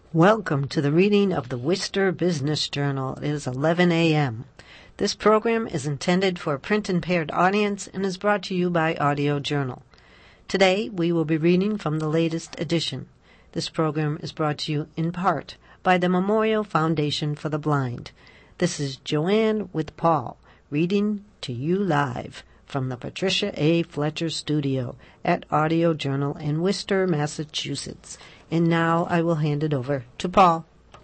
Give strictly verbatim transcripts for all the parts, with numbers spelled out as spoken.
Welcome to the reading of the Worcester Business Journal. It is eleven a.m. This program is intended for a print-impaired audience and is brought to you by Audio Journal. Today, we will be reading from the latest edition. This program is brought to you in part by the Memorial Foundation for the Blind. This is Joanne with Paul, reading to you live from the Patricia A. Fletcher Studio at Audio Journal in Worcester, Massachusetts. And now I will hand it over to Paul.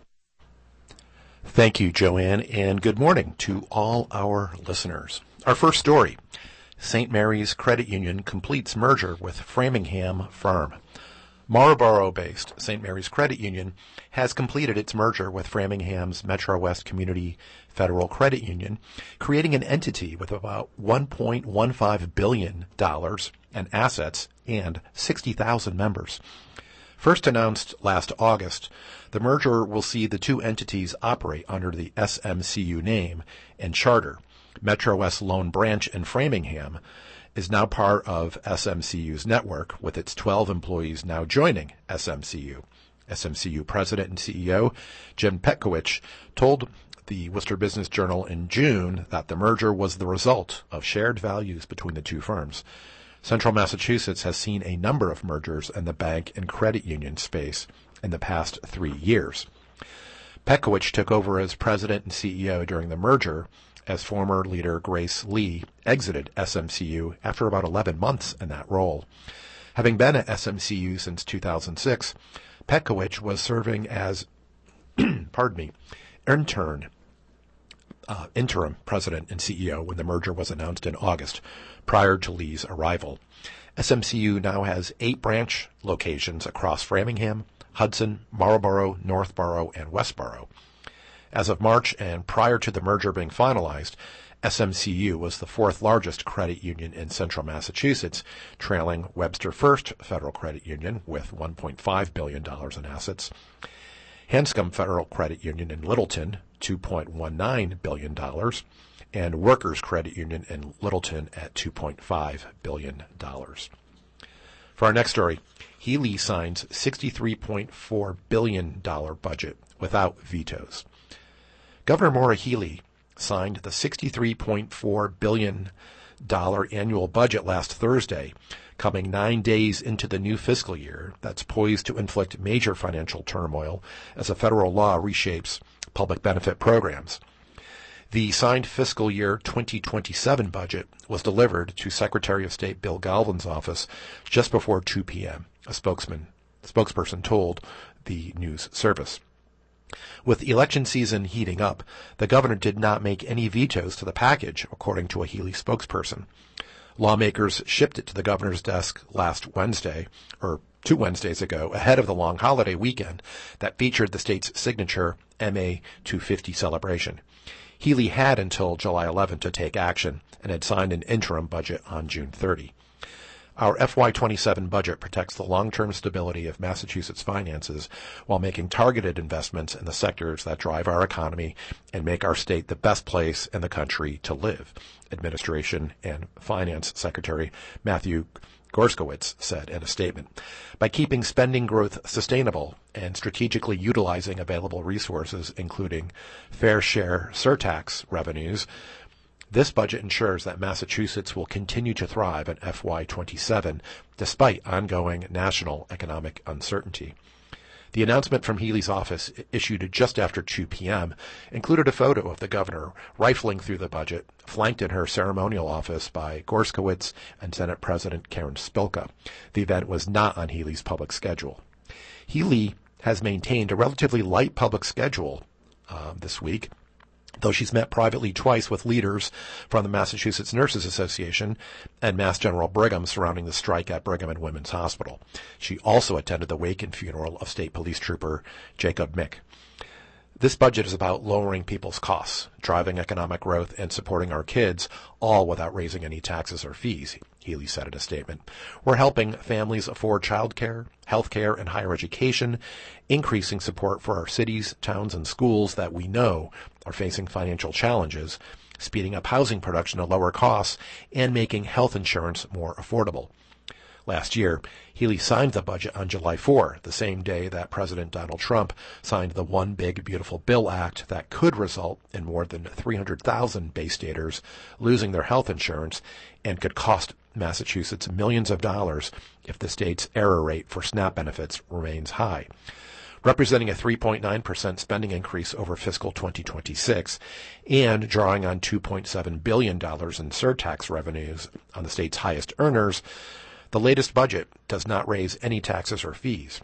Thank you, Joanne, and good morning to all our listeners. Our first story, Saint Mary's Credit Union completes merger with Framingham firm. Marlborough-based Saint Mary's Credit Union has completed its merger with Framingham's Metro West Community Federal Credit Union, creating an entity with about one point one five billion dollars in assets and sixty thousand members. First announced last August, the merger will see the two entities operate under the S M C U name and charter. Metro West Loan Branch in Framingham is now part of S M C U's network, with its twelve employees now joining S M C U. S M C U President and C E O Jim Petkowicz told the Worcester Business Journal in June that the merger was the result of shared values between the two firms. Central Massachusetts has seen a number of mergers in the bank and credit union space in the past three years. Petkowicz took over as president and C E O during the merger as former leader Grace Lee exited S M C U after about eleven months in that role. Having been at S M C U since two thousand six, Petkowicz was serving as, pardon me, intern, uh, interim president and C E O when the merger was announced in August, prior to Lee's arrival. S M C U now has eight branch locations across Framingham, Hudson, Marlborough, Northborough, and Westborough. As of March and prior to the merger being finalized, S M C U was the fourth largest credit union in central Massachusetts, trailing Webster First Federal Credit Union with one point five billion dollars in assets, Hanscom Federal Credit Union in Littleton, two point one nine billion dollars, and Workers Credit Union in Littleton at two point five billion dollars. For our next story, Healy signs sixty-three point four billion dollars budget without vetoes. Governor Maura Healey signed the sixty-three point four billion dollars annual budget last Thursday, coming nine days into the new fiscal year that's poised to inflict major financial turmoil as a federal law reshapes public benefit programs. The signed fiscal year twenty twenty-seven budget was delivered to Secretary of State Bill Galvin's office just before two p.m., a spokesman, spokesperson told the news service. With election season heating up, the governor did not make any vetoes to the package, according to a Healy spokesperson. Lawmakers shipped it to the governor's desk last Wednesday, or two Wednesdays ago, ahead of the long holiday weekend that featured the state's signature M A two fifty celebration. Healy had until July eleventh to take action and had signed an interim budget on June thirtieth. Our F Y twenty-seven budget protects the long-term stability of Massachusetts finances while making targeted investments in the sectors that drive our economy and make our state the best place in the country to live, Administration and Finance Secretary Matthew Gorskowitz said in a statement. By keeping spending growth sustainable and strategically utilizing available resources, including fair share surtax revenues, this budget ensures that Massachusetts will continue to thrive in F Y twenty-seven despite ongoing national economic uncertainty. The announcement from Healy's office, issued just after two p.m., included a photo of the governor rifling through the budget, flanked in her ceremonial office by Gorskowitz and Senate President Karen Spilka. The event was not on Healy's public schedule. Healy has maintained a relatively light public schedule uh, this week, though she's met privately twice with leaders from the Massachusetts Nurses Association and Mass General Brigham surrounding the strike at Brigham and Women's Hospital. She also attended the wake and funeral of State Police Trooper Jacob Mick. This budget is about lowering people's costs, driving economic growth, and supporting our kids, all without raising any taxes or fees, Healy said in a statement. We're helping families afford child care, health care, and higher education, increasing support for our cities, towns, and schools that we know are facing financial challenges, speeding up housing production to lower costs, and making health insurance more affordable. Last year, Healey signed the budget on July fourth, the same day that President Donald Trump signed the One Big Beautiful Bill Act that could result in more than three hundred thousand Bay Staters losing their health insurance and could cost Massachusetts millions of dollars if the state's error rate for SNAP benefits remains high. Representing a three point nine percent spending increase over fiscal twenty twenty-six and drawing on two point seven billion dollars in surtax revenues on the state's highest earners, the latest budget does not raise any taxes or fees.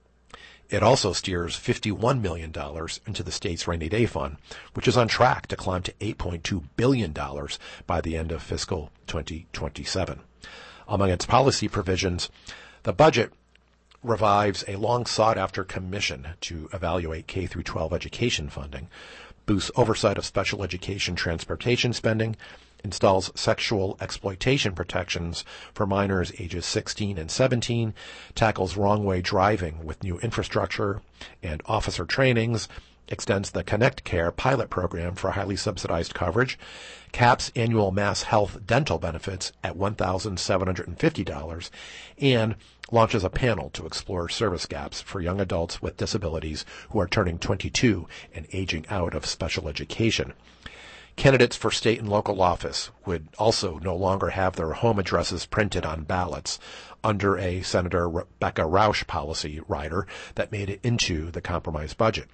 It also steers fifty-one million dollars into the state's rainy day fund, which is on track to climb to eight point two billion dollars by the end of fiscal twenty twenty-seven. Among its policy provisions, the budget revives a long-sought-after commission to evaluate K through twelve education funding, boosts oversight of special education transportation spending, installs sexual exploitation protections for minors ages sixteen and seventeen, tackles wrong-way driving with new infrastructure and officer trainings, extends the Connect Care pilot program for highly subsidized coverage, caps annual mass health dental benefits at one thousand seven hundred fifty dollars, and launches a panel to explore service gaps for young adults with disabilities who are turning twenty-two and aging out of special education. Candidates for state and local office would also no longer have their home addresses printed on ballots under a Senator Rebecca Rausch policy rider that made it into the compromise budget.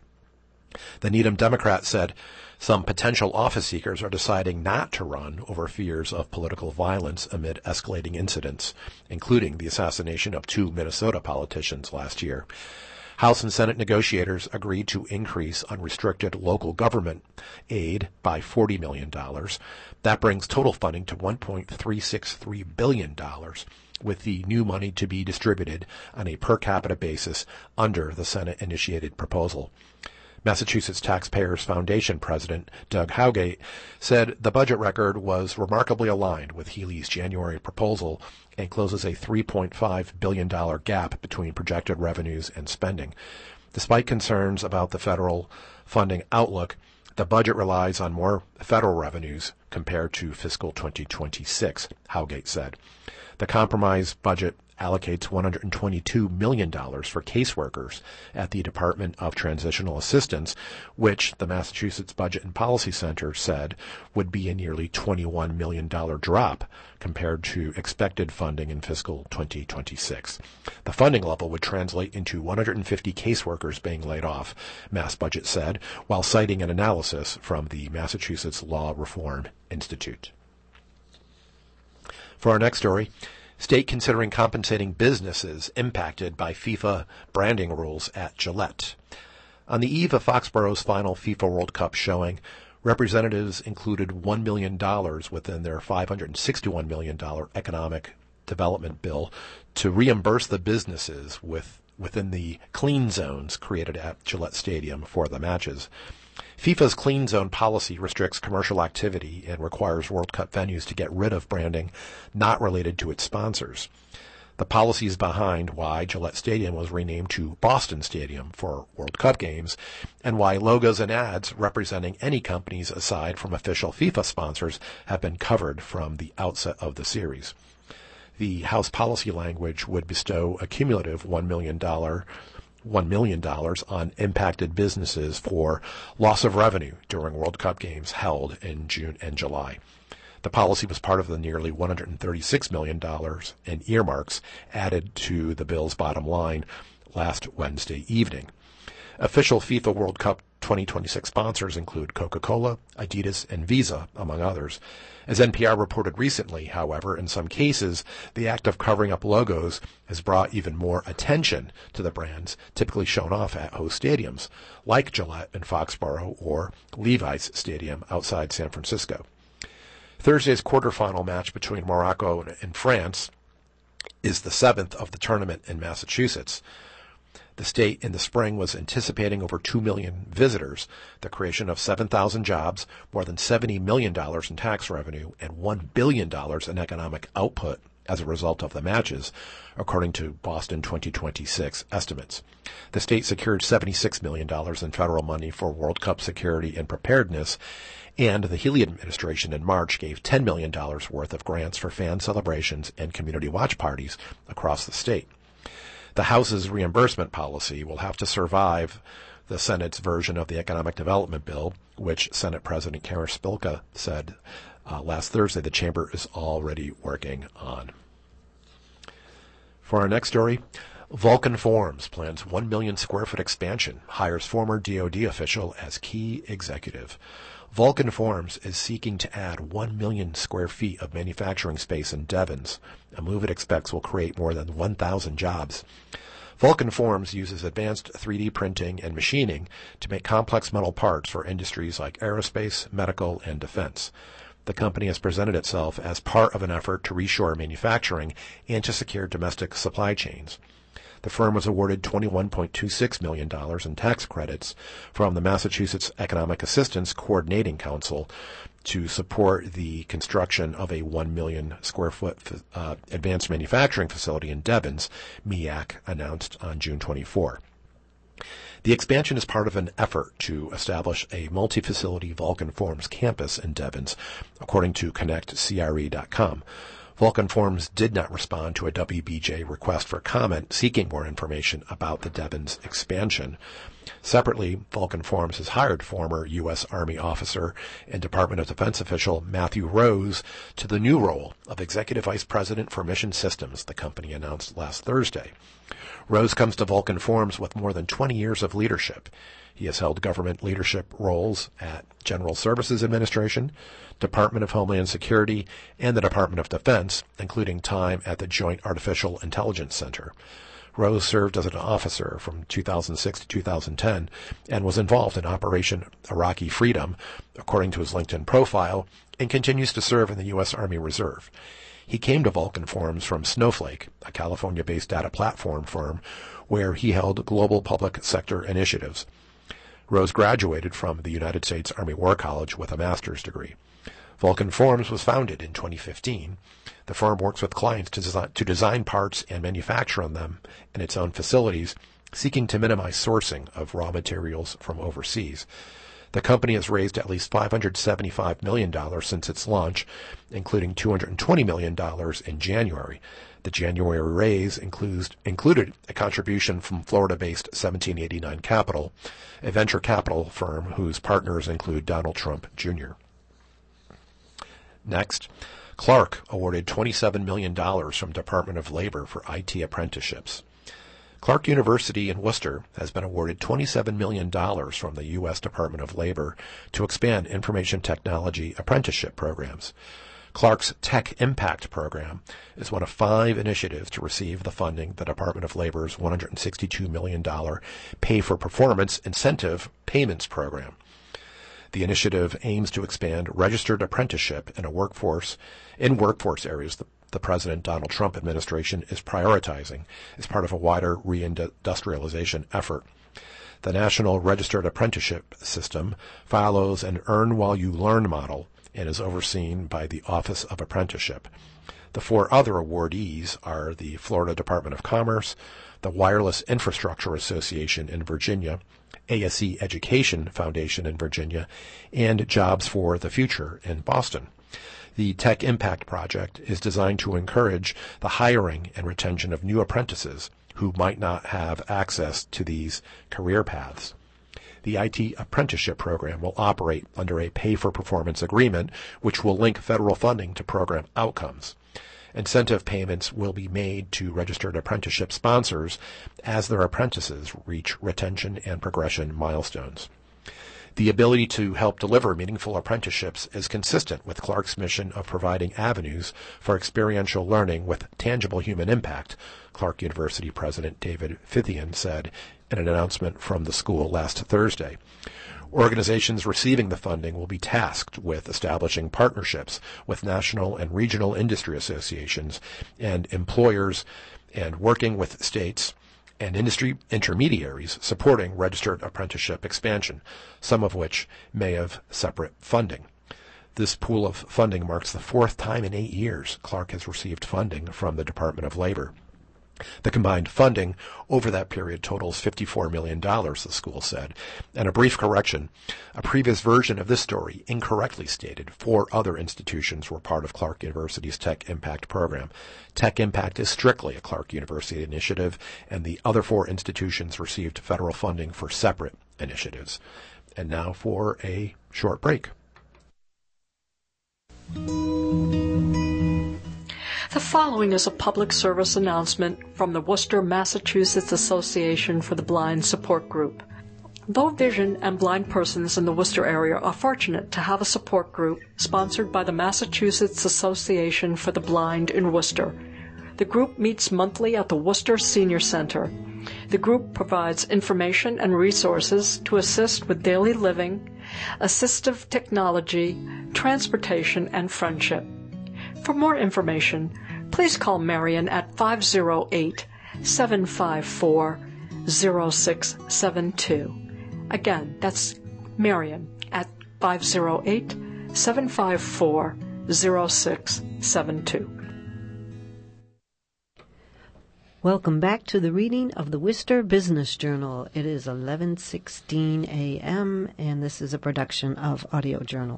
The Needham Democrat said some potential office seekers are deciding not to run over fears of political violence amid escalating incidents, including the assassination of two Minnesota politicians last year. House and Senate negotiators agreed to increase unrestricted local government aid by forty million dollars. That brings total funding to one point three six three billion dollars, with the new money to be distributed on a per capita basis under the Senate-initiated proposal. Massachusetts Taxpayers Foundation President Doug Howgate said the budget record was remarkably aligned with Healey's January proposal and closes a three point five billion dollars gap between projected revenues and spending. Despite concerns about the federal funding outlook, the budget relies on more federal revenues compared to fiscal twenty twenty-six, Howgate said. The compromise budget allocates one hundred twenty-two million dollars for caseworkers at the Department of Transitional Assistance, which the Massachusetts Budget and Policy Center said would be a nearly twenty-one million dollars drop compared to expected funding in fiscal twenty twenty-six. The funding level would translate into one hundred fifty caseworkers being laid off, Mass Budget said, while citing an analysis from the Massachusetts Law Reform Institute. For our next story, state considering compensating businesses impacted by FIFA branding rules at Gillette. On the eve of Foxborough's final FIFA World Cup showing, representatives included one million dollars within their five hundred sixty-one million dollars economic development bill to reimburse the businesses with, within the clean zones created at Gillette Stadium for the matches. FIFA's clean zone policy restricts commercial activity and requires World Cup venues to get rid of branding not related to its sponsors. The policy is behind why Gillette Stadium was renamed to Boston Stadium for World Cup games, and why logos and ads representing any companies aside from official FIFA sponsors have been covered from the outset of the series. The House policy language would bestow a cumulative one million dollars one million dollars on impacted businesses for loss of revenue during World Cup games held in June and July. The policy was part of the nearly one hundred thirty-six million dollars in earmarks added to the bill's bottom line last Wednesday evening. Official FIFA World Cup twenty twenty-six sponsors include Coca-Cola, Adidas, and Visa, among others. As N P R reported recently, however, in some cases, the act of covering up logos has brought even more attention to the brands typically shown off at host stadiums, like Gillette in Foxborough or Levi's Stadium outside San Francisco. Thursday's quarterfinal match between Morocco and France is the seventh of the tournament in Massachusetts. The state in the spring was anticipating over two million visitors, the creation of seven thousand jobs, more than seventy million dollars in tax revenue, and one billion dollars in economic output as a result of the matches, according to Boston twenty twenty-six estimates. The state secured seventy-six million dollars in federal money for World Cup security and preparedness, and the Healy administration in March gave ten million dollars worth of grants for fan celebrations and community watch parties across the state. The House's reimbursement policy will have to survive the Senate's version of the Economic Development Bill, which Senate President Karen Spilka said uh, last Thursday the chamber is already working on. For our next story, Vulcan Forms plans one million square foot expansion, hires former D O D official as key executive. Vulcan Forms is seeking to add one million square feet of manufacturing space in Devens, a move it expects will create more than one thousand jobs. Vulcan Forms uses advanced three D printing and machining to make complex metal parts for industries like aerospace, medical, and defense. The company has presented itself as part of an effort to reshore manufacturing and to secure domestic supply chains. The firm was awarded twenty-one point two six million dollars in tax credits from the Massachusetts Economic Assistance Coordinating Council to support the construction of a one million square foot uh, advanced manufacturing facility in Devens, M E A C announced on June twenty-fourth. The expansion is part of an effort to establish a multi-facility Vulcan Forms campus in Devens, according to Connect C R E dot com. Vulcan Forms did not respond to a W B J request for comment seeking more information about the Devens expansion. Separately, Vulcan Forms has hired former U S Army officer and Department of Defense official Matthew Rose to the new role of Executive Vice President for Mission Systems, the company announced last Thursday. Rose comes to Vulcan Forms with more than twenty years of leadership. He has held government leadership roles at General Services Administration, Department of Homeland Security, and the Department of Defense, including time at the Joint Artificial Intelligence Center. Rose served as an officer from two thousand six to two thousand ten and was involved in Operation Iraqi Freedom, according to his LinkedIn profile, and continues to serve in the U S Army Reserve. He came to Vulcan Forms from Snowflake, a California-based data platform firm, where he held global public sector initiatives. Rose graduated from the United States Army War College with a master's degree. Vulcan Forms was founded in twenty fifteen. The firm works with clients to design, to design parts and manufacture them in its own facilities, seeking to minimize sourcing of raw materials from overseas. The company has raised at least five hundred seventy-five million dollars since its launch, including two hundred twenty million dollars in January. The January raise includes, included a contribution from Florida-based seventeen eighty-nine Capital, a venture capital firm whose partners include Donald Trump Junior Next, Clark awarded twenty-seven million dollars from Department of Labor for I T apprenticeships. Clark University in Worcester has been awarded twenty-seven million dollars from the U S Department of Labor to expand information technology apprenticeship programs. Clark's Tech Impact program is one of five initiatives to receive the funding the Department of Labor's one hundred sixty-two million dollars Pay-for-Performance Incentive Payments program. The initiative aims to expand registered apprenticeship in a workforce in workforce areas the, the President Donald Trump administration is prioritizing as part of a wider reindustrialization effort. The National Registered Apprenticeship System follows an earn-while-you-learn model and is overseen by the Office of Apprenticeship. The four other awardees are the Florida Department of Commerce, the Wireless Infrastructure Association in Virginia, A S E Education Foundation in Virginia, and Jobs for the Future in Boston. The Tech Impact Project is designed to encourage the hiring and retention of new apprentices who might not have access to these career paths. The I T apprenticeship program will operate under a pay-for-performance agreement, which will link federal funding to program outcomes. Incentive payments will be made to registered apprenticeship sponsors as their apprentices reach retention and progression milestones. The ability to help deliver meaningful apprenticeships is consistent with Clark's mission of providing avenues for experiential learning with tangible human impact, Clark University President David Fithian said in an announcement from the school last Thursday. Organizations receiving the funding will be tasked with establishing partnerships with national and regional industry associations and employers and working with states and industry intermediaries supporting registered apprenticeship expansion, some of which may have separate funding. This pool of funding marks the fourth time in eight years Clark has received funding from the Department of Labor. The combined funding over that period totals fifty-four million dollars, the school said. And a brief correction, a previous version of this story incorrectly stated four other institutions were part of Clark University's Tech Impact program. Tech Impact is strictly a Clark University initiative, and the other four institutions received federal funding for separate initiatives. And now for a short break. The following is a public service announcement from the Worcester, Massachusetts Association for the Blind Support Group. Low vision and blind persons in the Worcester area are fortunate to have a support group sponsored by the Massachusetts Association for the Blind in Worcester. The group meets monthly at the Worcester Senior Center. The group provides information and resources to assist with daily living, assistive technology, transportation, and friendship. For more information, please call Marion at five oh eight, seven five four, oh six seven two. Again, that's Marion at five oh eight, seven five four, oh six seven two. Welcome back to the reading of the Worcester Business Journal. It is eleven sixteen a.m., and this is a production of Audio Journal.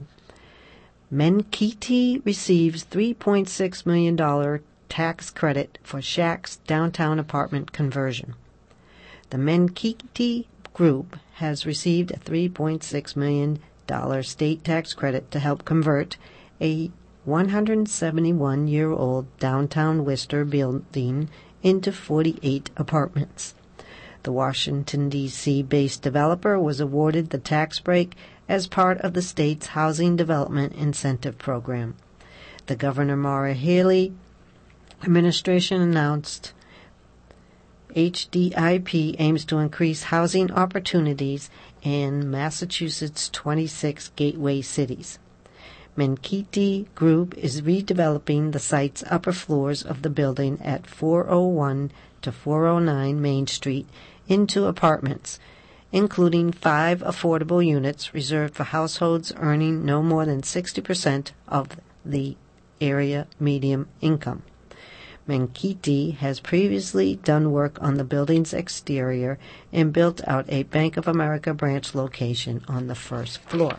Menkiti receives three point six million dollars tax credit for Shack's downtown apartment conversion. The Menkiti Group has received a three point six million dollars state tax credit to help convert a one hundred seventy-one-year-old downtown Worcester building into forty-eight apartments. The Washington, D C based developer was awarded the tax break as part of the state's Housing Development Incentive Program. The Governor Maura Healey administration announced H D I P aims to increase housing opportunities in Massachusetts' twenty-six gateway cities. Menkiti Group is redeveloping the site's upper floors of the building at four oh one to four oh nine Main Street into apartments, including five affordable units reserved for households earning no more than sixty percent of the area median income. Menkiti has previously done work on the building's exterior and built out a Bank of America branch location on the first floor.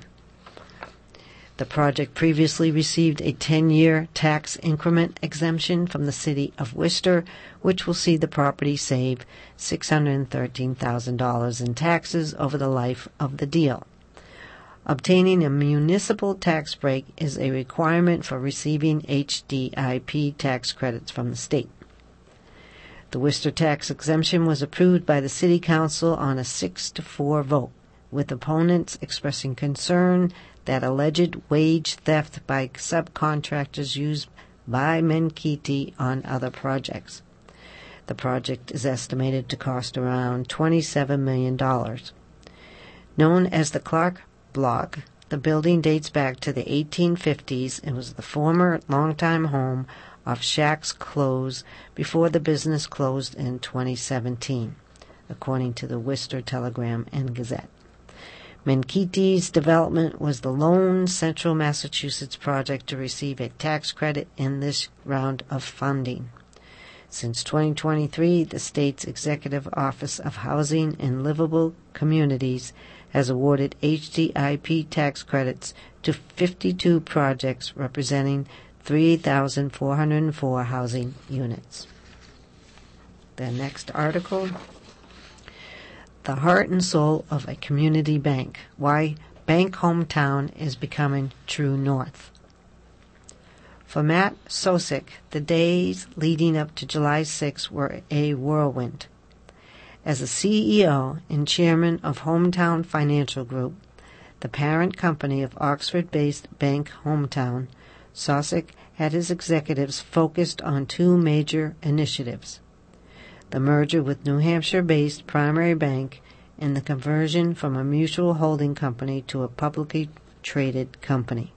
The project previously received a ten-year tax increment exemption from the city of Worcester, which will see the property save six hundred thirteen thousand dollars in taxes over the life of the deal. Obtaining a municipal tax break is a requirement for receiving H D I P tax credits from the state. The Worcester tax exemption was approved by the City Council on a six to four vote, with opponents expressing concern that alleged wage theft by subcontractors used by Menkiti on other projects. The project is estimated to cost around twenty-seven million dollars. Known as the Clark Block, the building dates back to the eighteen fifties and was the former longtime home of Shack's Clothes before the business closed in twenty seventeen, according to the Worcester Telegram and Gazette. Menkiti's development was the lone Central Massachusetts project to receive a tax credit in this round of funding. Since twenty twenty-three, the state's Executive Office of Housing and Livable Communities has awarded H D I P tax credits to fifty-two projects representing three thousand four hundred four housing units. The next article, The Heart and Soul of a Community Bank, Why Bank Hometown is Becoming True North. For Matt Sosik, the days leading up to July sixth were a whirlwind. As a C E O and chairman of Hometown Financial Group, the parent company of Oxford-based Bank Hometown, Sosik had his executives focused on two major initiatives: the merger with New Hampshire-based Primary Bank and the conversion from a mutual holding company to a publicly traded company.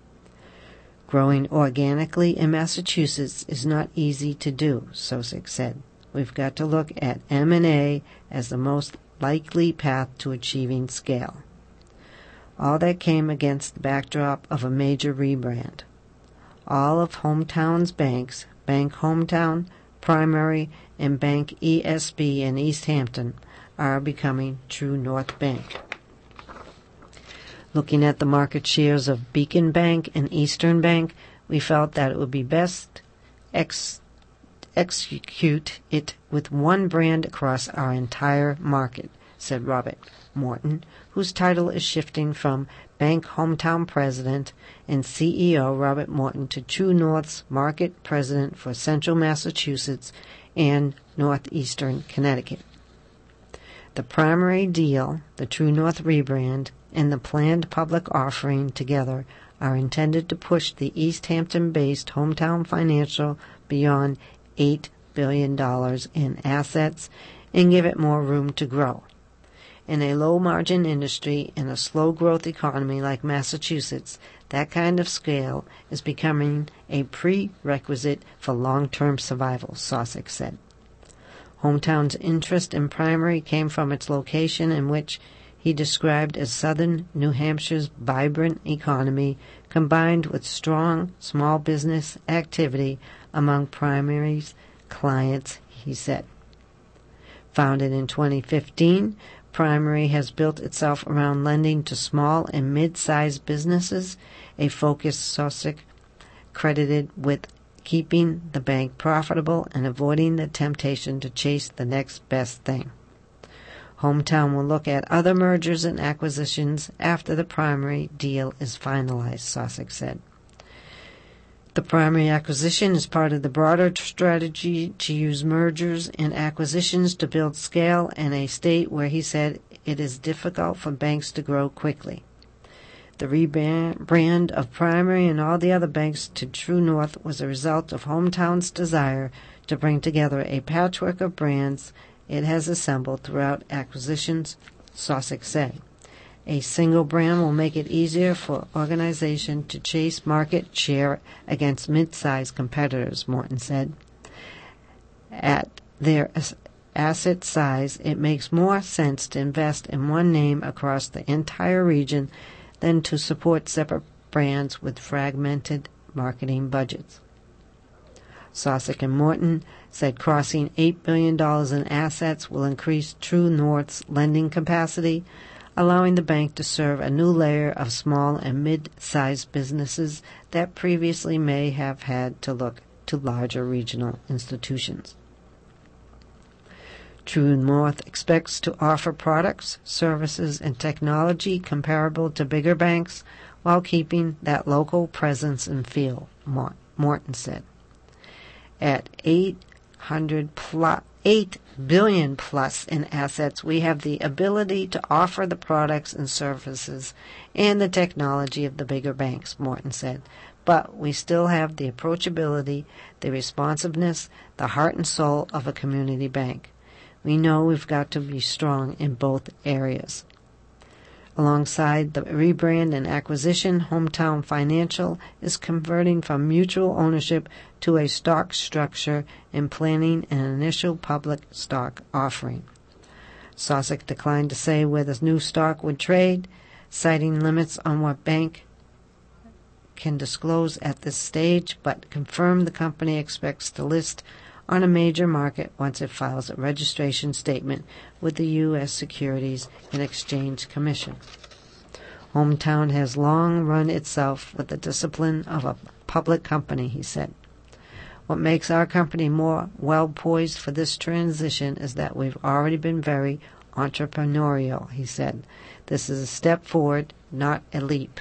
Growing organically in Massachusetts is not easy to do, Sosik said. We've got to look at M and A as the most likely path to achieving scale. All that came against the backdrop of a major rebrand. All of Hometown's banks, Bank Hometown, Primary, and Bank E S B in East Hampton, are becoming True North Bank. Looking at the market shares of Beacon Bank and Eastern Bank, we felt that it would be best ex- execute it with one brand across our entire market, said Robert Morton, whose title is shifting from Bank Hometown President and C E O Robert Morton to True North's Market President for Central Massachusetts and Northeastern Connecticut. The primary deal, the True North rebrand, and the planned public offering together are intended to push the East Hampton-based Hometown Financial beyond eight billion dollars in assets and give it more room to grow. In a low-margin industry in a slow-growth economy like Massachusetts, that kind of scale is becoming a prerequisite for long-term survival, Sosik said. Hometown's interest in Primary came from its location, in which he described as southern New Hampshire's vibrant economy combined with strong small business activity among Primary's clients, he said. Founded in twenty fifteen, Primary has built itself around lending to small and mid-sized businesses, a focus Sosik credited with keeping the bank profitable and avoiding the temptation to chase the next best thing. Hometown will look at other mergers and acquisitions after the Primary deal is finalized, Sosik said. The Primary acquisition is part of the broader strategy to use mergers and acquisitions to build scale in a state where he said it is difficult for banks to grow quickly. The rebrand of Primary and all the other banks to True North was a result of Hometown's desire to bring together a patchwork of brands it has assembled throughout acquisitions, Sosik said. A single brand will make it easier for organization to chase market share against mid-sized competitors, Morton said. At their asset size, it makes more sense to invest in one name across the entire region than to support separate brands with fragmented marketing budgets. Sosik and Morton said crossing eight billion dollars in assets will increase True North's lending capacity, allowing the bank to serve a new layer of small and mid-sized businesses that previously may have had to look to larger regional institutions. True North expects to offer products, services, and technology comparable to bigger banks while keeping that local presence and feel, Morton said. At eight hundred plus, eight billion plus in assets, we have the ability to offer the products and services and the technology of the bigger banks, Morton said. But we still have the approachability, the responsiveness, the heart and soul of a community bank. We know we've got to be strong in both areas. Alongside the rebrand and acquisition, Hometown Financial is converting from mutual ownership to a stock structure and planning an initial public stock offering. Sosik declined to say where the new stock would trade, citing limits on what bank can disclose at this stage, but confirmed the company expects to list on a major market once it files a registration statement with the U S Securities and Exchange Commission. Hometown has long run itself with the discipline of a public company, he said. What makes our company more well-poised for this transition is that we've already been very entrepreneurial, he said. This is a step forward, not a leap.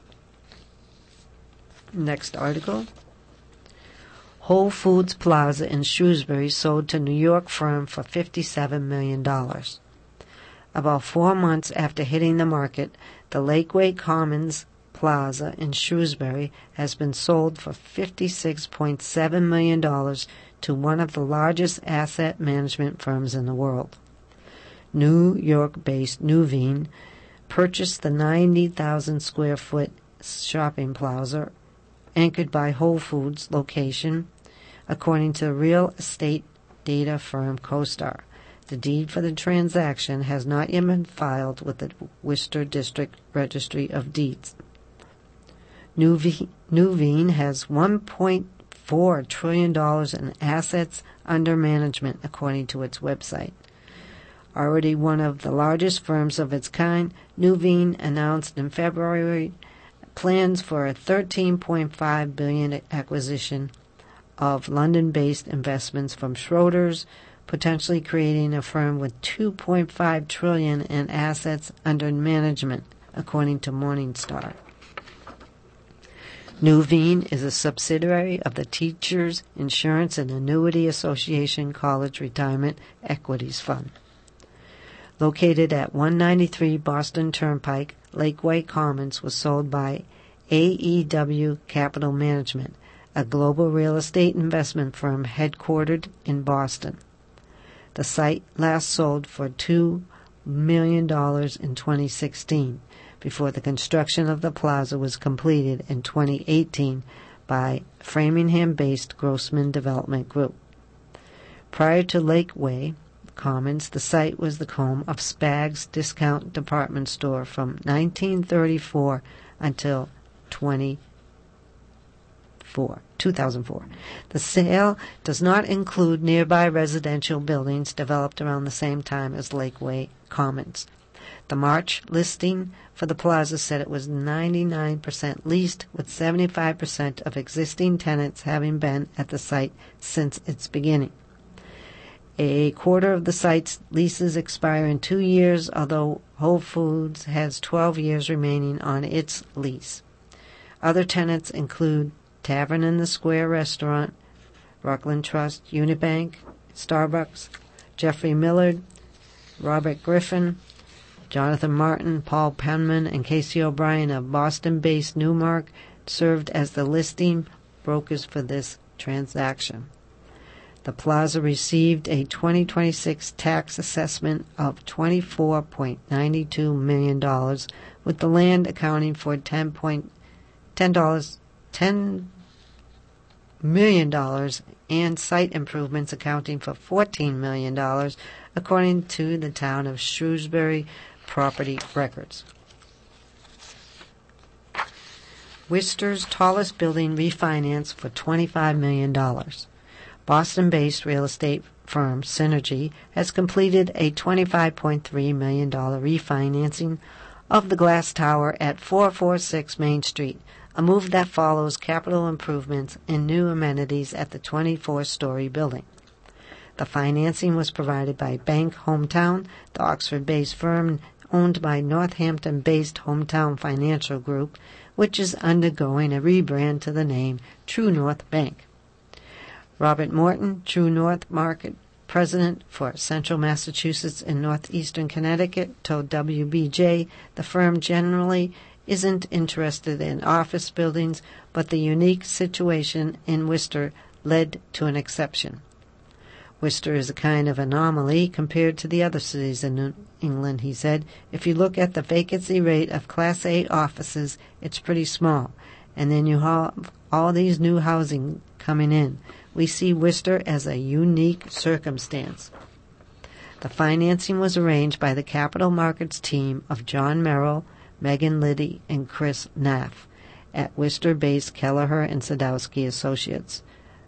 Next article. Whole Foods Plaza in Shrewsbury sold to New York firm for fifty-seven million dollars. About four months after hitting the market, the Lakeway Commons Plaza in Shrewsbury has been sold for fifty-six point seven million dollars to one of the largest asset management firms in the world. New York-based Nuveen purchased the ninety thousand square foot shopping plaza anchored by Whole Foods location, according to real estate data firm CoStar. The deed for the transaction has not yet been filed with the Worcester District Registry of Deeds. Nuveen has one point four trillion dollars in assets under management, according to its website. Already one of the largest firms of its kind, Nuveen announced in February plans for a thirteen point five billion dollars acquisition of London-based investments from Schroders, potentially creating a firm with two point five trillion dollars in assets under management, according to Morningstar. Nuveen is a subsidiary of the Teachers Insurance and Annuity Association College Retirement Equities Fund. Located at one ninety-three Boston Turnpike, Lakeway Commons was sold by A E W Capital Management, a global real estate investment firm headquartered in Boston. The site last sold for two million dollars in twenty sixteen, before the construction of the plaza was completed in twenty eighteen by Framingham-based Grossman Development Group. Prior to Lakeway Commons, the site was the home of Spags Discount Department Store from nineteen thirty-four until two thousand four. The sale does not include nearby residential buildings developed around the same time as Lakeway Commons. The March listing for the plaza said it was ninety-nine percent leased, with seventy-five percent of existing tenants having been at the site since its beginning. A quarter of the site's leases expire in two years, although Whole Foods has twelve years remaining on its lease. Other tenants include Tavern in the Square Restaurant, Rockland Trust, Unibank, Starbucks, Jeffrey Millard, Robert Griffin, Jonathan Martin, Paul Penman, and Casey O'Brien of Boston-based Newmark served as the listing brokers for this transaction. The plaza received a twenty twenty-six tax assessment of twenty-four point nine two million dollars, with the land accounting for ten million dollars and site improvements accounting for fourteen million dollars, according to the town of Shrewsbury property records. Worcester's tallest building refinanced for twenty-five million dollars. Boston-based real estate firm Synergy has completed a twenty-five point three million dollars refinancing of the glass tower at four forty-six Main Street, a move that follows capital improvements and new amenities at the twenty-four story building. The financing was provided by Bank Hometown, the Oxford-based firm owned by Northampton-based Hometown Financial Group, which is undergoing a rebrand to the name True North Bank. Robert Morton, True North Market President for Central Massachusetts and Northeastern Connecticut, told W B J the firm generally isn't interested in office buildings, but the unique situation in Worcester led to an exception. Worcester is a kind of anomaly compared to the other cities in New England, he said. If you look at the vacancy rate of Class A offices, it's pretty small. And then you have all these new housing coming in. We see Worcester as a unique circumstance. The financing was arranged by the capital markets team of John Merrill, Megan Liddy, and Chris Naff at Worcester-based Kelleher and Sadowski Associates.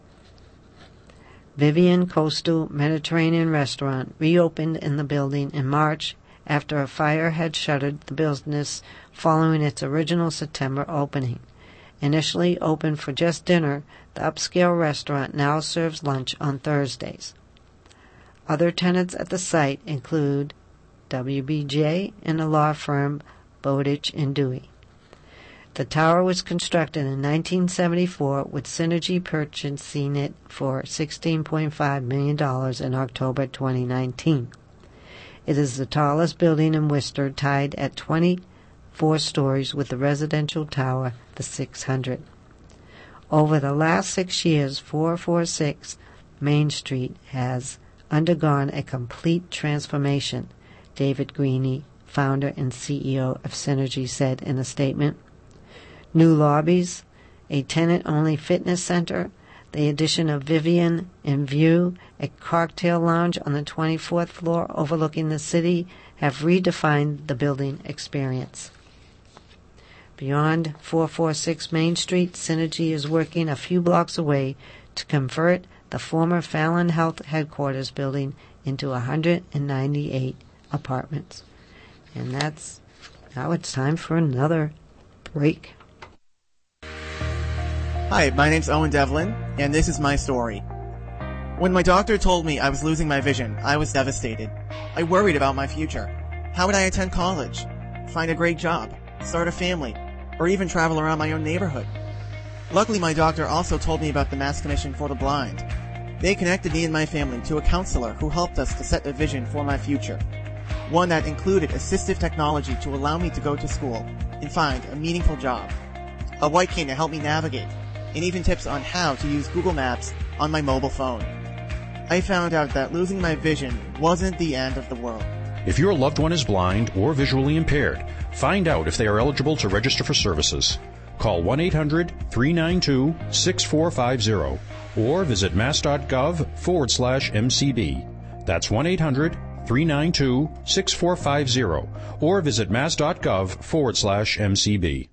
Vivian Coastal Mediterranean Restaurant reopened in the building in March after a fire had shuttered the business following its original September opening. Initially open for just dinner, the upscale restaurant now serves lunch on Thursdays. Other tenants at the site include W B J and the law firm Bowditch and Dewey. The tower was constructed in nineteen seventy-four, with Synergy purchasing it for sixteen point five million dollars in October twenty nineteen. It is the tallest building in Worcester, tied at twenty-four stories with the residential tower, the six hundred. Over the last six years, four forty-six Main Street has undergone a complete transformation, David Greene, founder and C E O of Synergy, said in a statement. New lobbies, a tenant-only fitness center, The addition of Vivian and View, a cocktail lounge on the twenty-fourth floor overlooking the city, have redefined the building experience. Beyond four forty-six Main Street, Synergy is working a few blocks away to convert the former Fallon Health headquarters building into one hundred ninety-eight apartments. And that's, now it's time for another break. Hi, my name's Owen Devlin, and this is my story. When my doctor told me I was losing my vision, I was devastated. I worried about my future. How would I attend college, find a great job, start a family, or even travel around my own neighborhood? Luckily, my doctor also told me about the Mass Commission for the Blind. They connected me and my family to a counselor who helped us to set a vision for my future. One that included assistive technology to allow me to go to school and find a meaningful job. A white cane to help me navigate, and even tips on how to use Google Maps on my mobile phone. I found out that losing my vision wasn't the end of the world. If your loved one is blind or visually impaired, find out if they are eligible to register for services. Call one eight hundred three nine two six four five zero or visit mass.gov forward slash MCB. That's one eight hundred three nine two six four five zero or visit mass.gov forward slash MCB.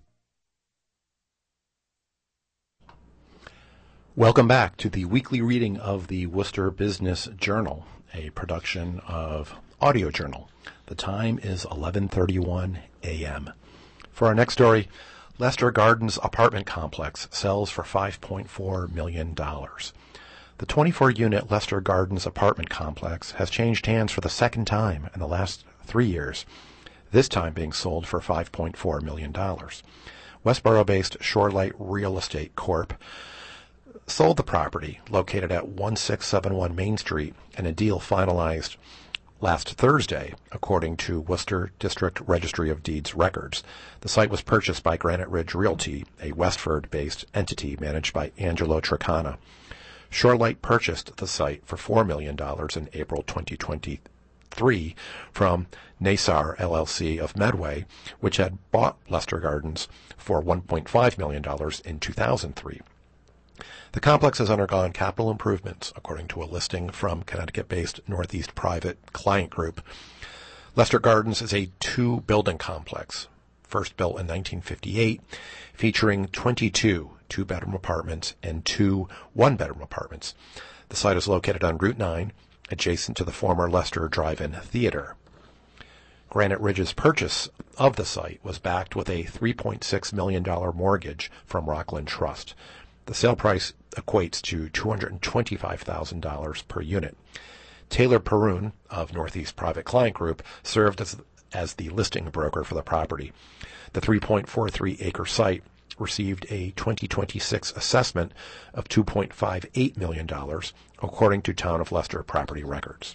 Welcome back to the weekly reading of the Worcester Business Journal, a production of Audio Journal. The time is eleven thirty-one a.m. For our next story, Lester Gardens apartment complex sells for five point four million dollars. The twenty-four unit Lester Gardens apartment complex has changed hands for the second time in the last three years, this time being sold for five point four million dollars. Westboro-based Shorelight Real Estate Corp sold the property, located at one six seven one Main Street, in a deal finalized last Thursday, according to Worcester District Registry of Deeds records. The site was purchased by Granite Ridge Realty, a Westford-based entity managed by Angelo Tricana. Shorelight purchased the site for four million dollars in April twenty twenty-three from Nasar L L C of Medway, which had bought Lester Gardens for one point five million dollars in two thousand three. The complex has undergone capital improvements, according to a listing from Connecticut-based Northeast Private Client Group. Lester Gardens is a two-building complex, first built in nineteen fifty-eight, featuring twenty-two two-bedroom apartments and two one-bedroom apartments. The site is located on Route nine, adjacent to the former Lester Drive-In Theater. Granite Ridge's purchase of the site was backed with a three point six million dollars mortgage from Rockland Trust. The sale price equates to two hundred twenty-five thousand dollars per unit. Taylor Perun of Northeast Private Client Group served as, as the listing broker for the property. The three point four three acre site received a twenty twenty-six assessment of two point five eight million dollars, according to Town of Leicester property records.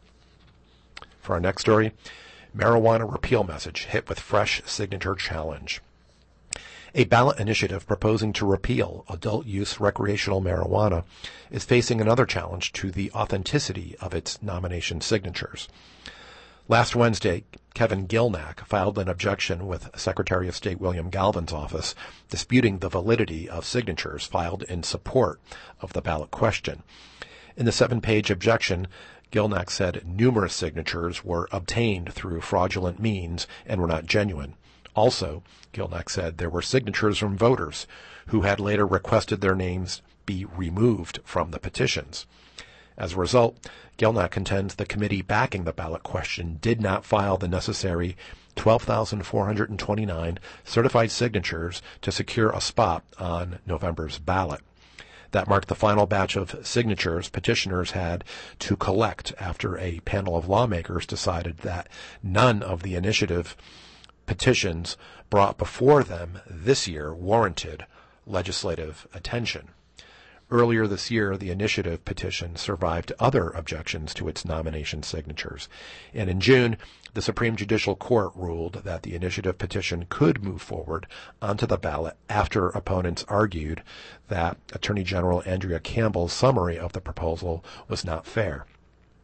For our next story, marijuana repeal message hit with fresh signature challenge. A ballot initiative proposing to repeal adult-use recreational marijuana is facing another challenge to the authenticity of its nomination signatures. Last Wednesday, Kevin Gilnack filed an objection with Secretary of State William Galvin's office, disputing the validity of signatures filed in support of the ballot question. In the seven-page objection, Gilnack said numerous signatures were obtained through fraudulent means and were not genuine. Also, Gilnack said there were signatures from voters who had later requested their names be removed from the petitions. As a result, Gilnack contends the committee backing the ballot question did not file the necessary twelve thousand four hundred twenty-nine certified signatures to secure a spot on November's ballot. That marked the final batch of signatures petitioners had to collect after a panel of lawmakers decided that none of the initiative petitions brought before them this year warranted legislative attention. Earlier this year, the initiative petition survived other objections to its nomination signatures. And in June, the Supreme Judicial Court ruled that the initiative petition could move forward onto the ballot after opponents argued that Attorney General Andrea Campbell's summary of the proposal was not fair.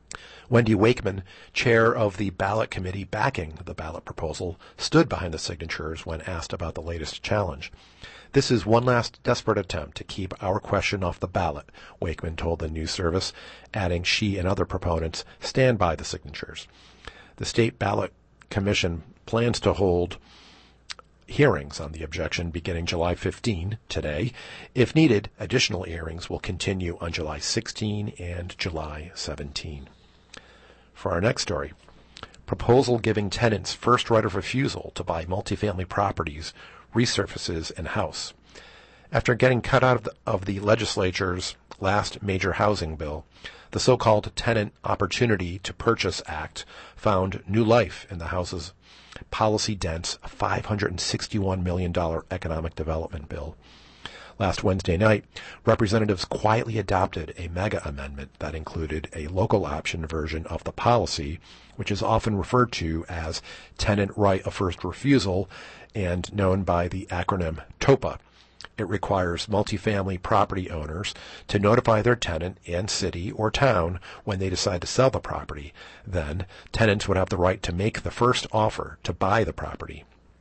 Wendy Wakeman, chair of the ballot committee backing the ballot proposal, stood behind the signatures when asked about the latest challenge. "This is one last desperate attempt to keep our question off the ballot," Wakeman told the news service, adding she and other proponents stand by the signatures. The State Ballot Commission plans to hold hearings on the objection beginning July fifteenth, today. If needed, additional hearings will continue on July sixteenth and July seventeenth. For our next story, proposal giving tenants first right of refusal to buy multifamily properties resurfaces in House. After getting cut out of the, of the legislature's last major housing bill, the so-called Tenant Opportunity to Purchase Act found new life in the House's policy-dense five hundred sixty-one million dollars economic development bill. Last Wednesday night, representatives quietly adopted a mega amendment that included a local option version of the policy, which is often referred to as Tenant Right of First Refusal and known by the acronym TOPA. It requires multifamily property owners to notify their tenant and city or town when they decide to sell the property. Then, tenants would have the right to make the first offer to buy the property.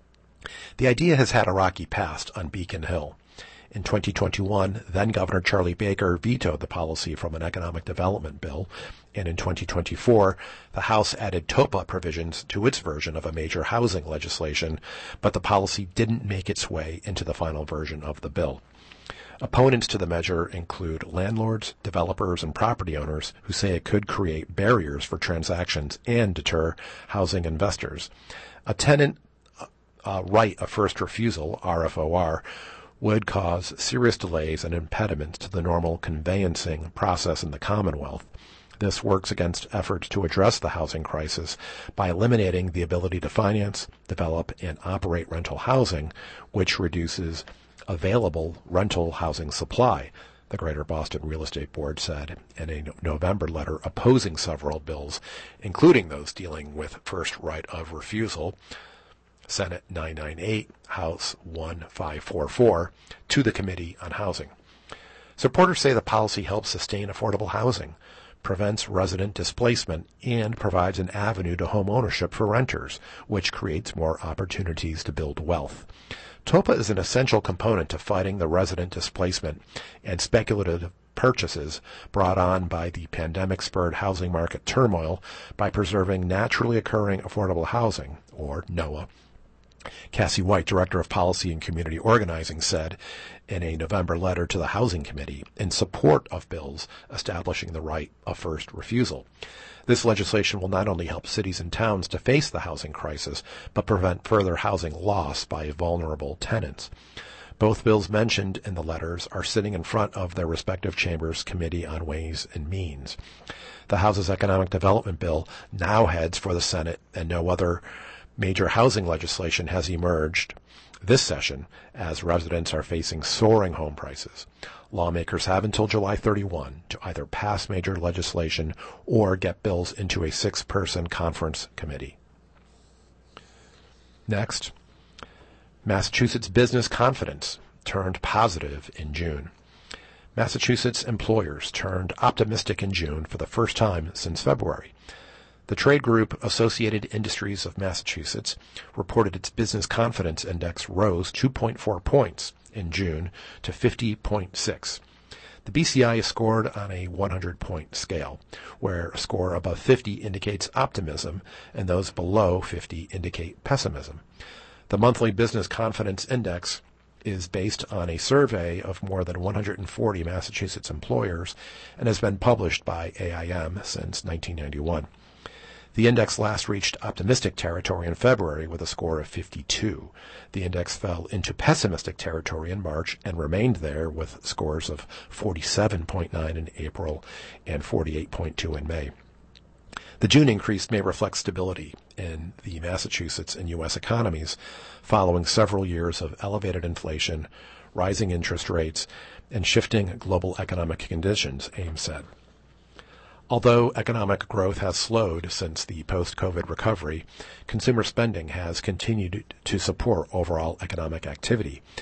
The idea has had a rocky past on Beacon Hill. In twenty twenty-one, then-Governor Charlie Baker vetoed the policy from an economic development bill, and in twenty twenty-four, the House added TOPA provisions to its version of a major housing legislation, but the policy didn't make its way into the final version of the bill. Opponents to the measure include landlords, developers, and property owners who say it could create barriers for transactions and deter housing investors. A tenant uh, right of first refusal, R F O R, would cause serious delays and impediments to the normal conveyancing process in the Commonwealth. This works against efforts to address the housing crisis by eliminating the ability to finance, develop, and operate rental housing, which reduces available rental housing supply, the Greater Boston Real Estate Board said in a November letter opposing several bills, including those dealing with first right of refusal, Senate nine ninety-eight, House fifteen forty-four, to the Committee on Housing. Supporters say the policy helps sustain affordable housing, prevents resident displacement, and provides an avenue to home ownership for renters, which creates more opportunities to build wealth. TOPA is an essential component to fighting the resident displacement and speculative purchases brought on by the pandemic-spurred housing market turmoil by preserving naturally occurring affordable housing, or NOAA. Cassie White, Director of Policy and Community Organizing, said in a November letter to the Housing Committee in support of bills establishing the right of first refusal. This legislation will not only help cities and towns to face the housing crisis, but prevent further housing loss by vulnerable tenants. Both bills mentioned in the letters are sitting in front of their respective chambers' Committee on Ways and Means. The House's Economic Development Bill now heads for the Senate, and no other major housing legislation has emerged this session as residents are facing soaring home prices. Lawmakers have until July thirty-first to either pass major legislation or get bills into a six-person conference committee. Next, Massachusetts business confidence turned positive in June. Massachusetts employers turned optimistic in June for the first time since February. The trade group Associated Industries of Massachusetts reported its business confidence index rose two point four points in June to fifty point six. The B C I is scored on a one hundred point scale, where a score above fifty indicates optimism and those below fifty indicate pessimism. The monthly business confidence index is based on a survey of more than one hundred forty Massachusetts employers and has been published by A I M since nineteen ninety-one. The index last reached optimistic territory in February with a score of fifty-two. The index fell into pessimistic territory in March and remained there with scores of forty-seven point nine in April and forty-eight point two in May. The June increase may reflect stability in the Massachusetts and U S economies following several years of elevated inflation, rising interest rates, and shifting global economic conditions, Ames said. Although economic growth has slowed since the post-COVID recovery, consumer spending has continued to support overall economic activity.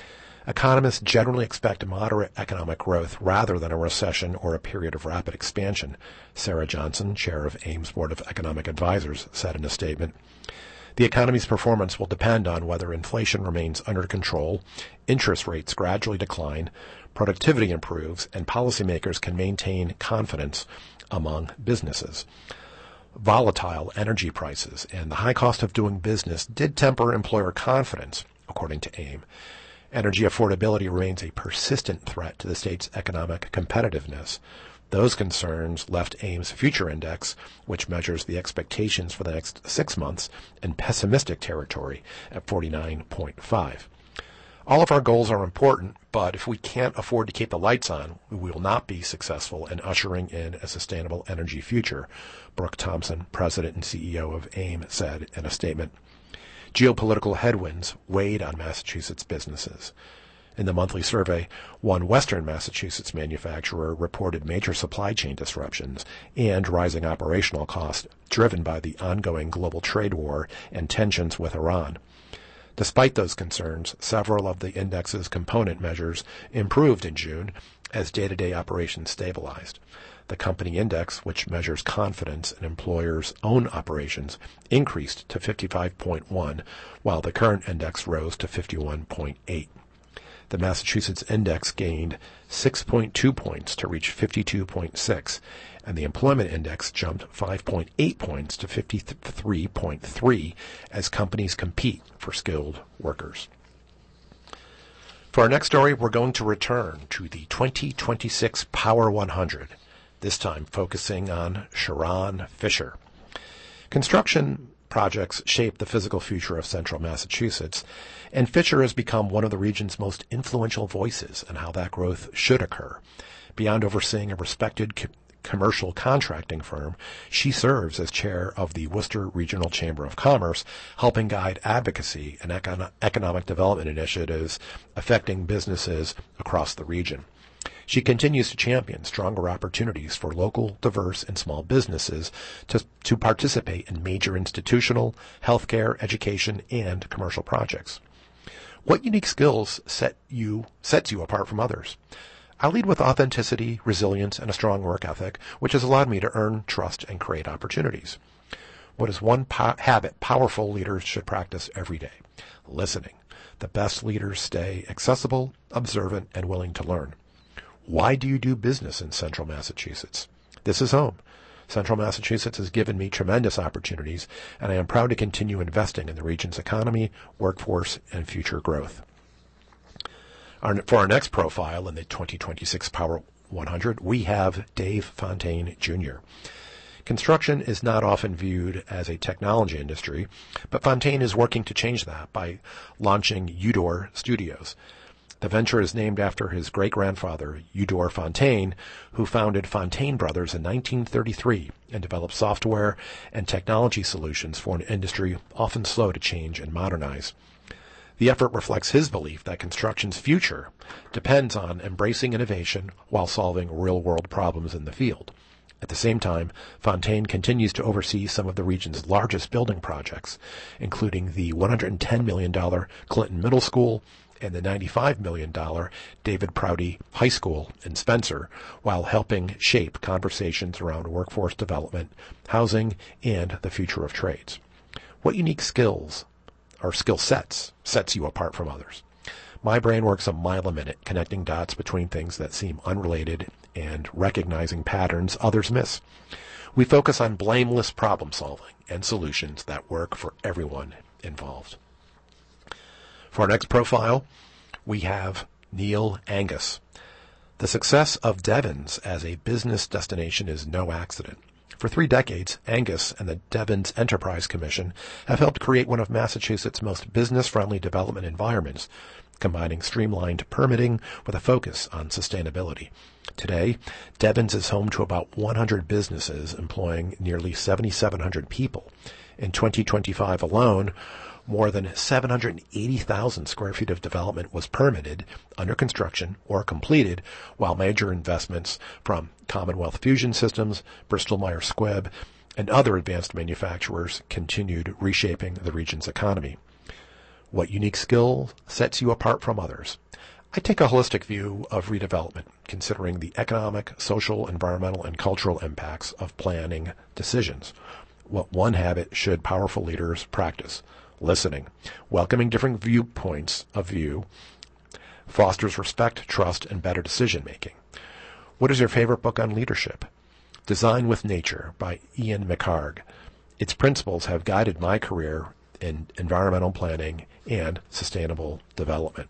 Economists generally expect moderate economic growth rather than a recession or a period of rapid expansion, Sarah Johnson, chair of AIM's Board of Economic Advisors, said in a statement. The economy's performance will depend on whether inflation remains under control, interest rates gradually decline, productivity improves, and policymakers can maintain confidence among businesses. Volatile energy prices and the high cost of doing business did temper employer confidence, according to AIM. Energy affordability remains a persistent threat to the state's economic competitiveness. Those concerns left AIM's Future Index, which measures the expectations for the next six months, in pessimistic territory at forty-nine point five. All of our goals are important, but if we can't afford to keep the lights on, we will not be successful in ushering in a sustainable energy future, Brooke Thompson, president and C E O of AIM, said in a statement. Geopolitical headwinds weighed on Massachusetts businesses. In the monthly survey, one Western Massachusetts manufacturer reported major supply chain disruptions and rising operational costs driven by the ongoing global trade war and tensions with Iran. Despite those concerns, several of the index's component measures improved in June as day-to-day operations stabilized. The company index, which measures confidence in employers' own operations, increased to fifty-five point one, while the current index rose to fifty-one point eight. The Massachusetts index gained six point two points to reach fifty-two point six, and the employment index jumped five point eight points to fifty-three point three as companies compete for skilled workers. For our next story, we're going to return to the twenty twenty-six Power one hundred, this time focusing on Sharon Fisher. Construction projects shape the physical future of central Massachusetts, and Fisher has become one of the region's most influential voices in how that growth should occur. Beyond overseeing a respected co- commercial contracting firm, she serves as chair of the Worcester Regional Chamber of Commerce, helping guide advocacy and econ- economic development initiatives affecting businesses across the region. She continues to champion stronger opportunities for local, diverse, and small businesses to, to participate in major institutional, healthcare, education, and commercial projects. What unique skills set you sets you apart from others? I lead with authenticity, resilience, and a strong work ethic, which has allowed me to earn trust and create opportunities. What is one po- habit powerful leaders should practice every day? Listening. The best leaders stay accessible, observant, and willing to learn. Why do you do business in Central Massachusetts? This is home. Central Massachusetts has given me tremendous opportunities, and I am proud to continue investing in the region's economy, workforce, and future growth. Our, for our next profile in the twenty twenty-six Power one hundred, we have Dave Fontaine, Junior Construction is not often viewed as a technology industry, but Fontaine is working to change that by launching Eudor Studios. The venture is named after his great-grandfather, Eudor Fontaine, who founded Fontaine Brothers in nineteen thirty-three and developed software and technology solutions for an industry often slow to change and modernize. The effort reflects his belief that construction's future depends on embracing innovation while solving real-world problems in the field. At the same time, Fontaine continues to oversee some of the region's largest building projects, including the one hundred ten million dollars Clinton Middle School and the ninety-five million dollars David Prouty High School in Spencer, while helping shape conversations around workforce development, housing, and the future of trades. What unique skills or skill sets sets you apart from others? My brain works a mile a minute, connecting dots between things that seem unrelated and recognizing patterns others miss. We focus on blameless problem solving and solutions that work for everyone involved. For our next profile, we have Neil Angus. The success of Devens as a business destination is no accident. For three decades, Angus and the Devens Enterprise Commission have helped create one of Massachusetts' most business-friendly development environments, combining streamlined permitting with a focus on sustainability. Today, Devens is home to about one hundred businesses employing nearly seven thousand seven hundred people. In twenty twenty-five alone, more than seven hundred eighty thousand square feet of development was permitted, under construction, or completed, while major investments from Commonwealth Fusion Systems, Bristol-Myers Squibb, and other advanced manufacturers continued reshaping the region's economy. What unique skill sets you apart from others? I take a holistic view of redevelopment, considering the economic, social, environmental, and cultural impacts of planning decisions. What one habit should powerful leaders practice? Listening. Welcoming different viewpoints of view fosters respect, trust, and better decision-making. What is your favorite book on leadership? Design with Nature by Ian McHargue. Its principles have guided my career in environmental planning and sustainable development.